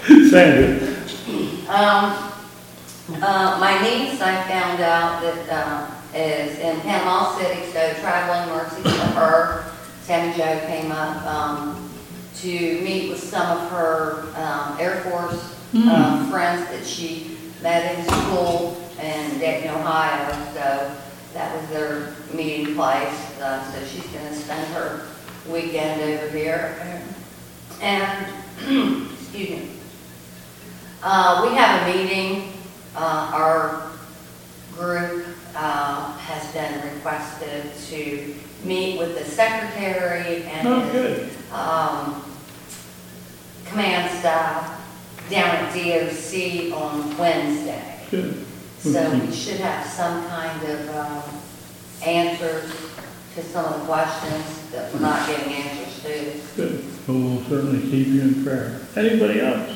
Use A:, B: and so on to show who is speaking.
A: Sandra,
B: My niece, I found out that, is in Panama City, so traveling mercies for her. Sammy Jo came up, to meet with some of her, Air Force, friends that she met in school in Dayton, Ohio. So that was their meeting place. So she's gonna spend her weekend over here. And, excuse me. We have a meeting, our group has been requested to meet with the secretary and
A: oh,
B: his
A: good.
B: command staff down at DOC on Wednesday.
A: Good.
B: So we should have some kind of answers to some of the questions that we're not getting answers to.
A: Good. We'll certainly keep you in prayer. Anybody else?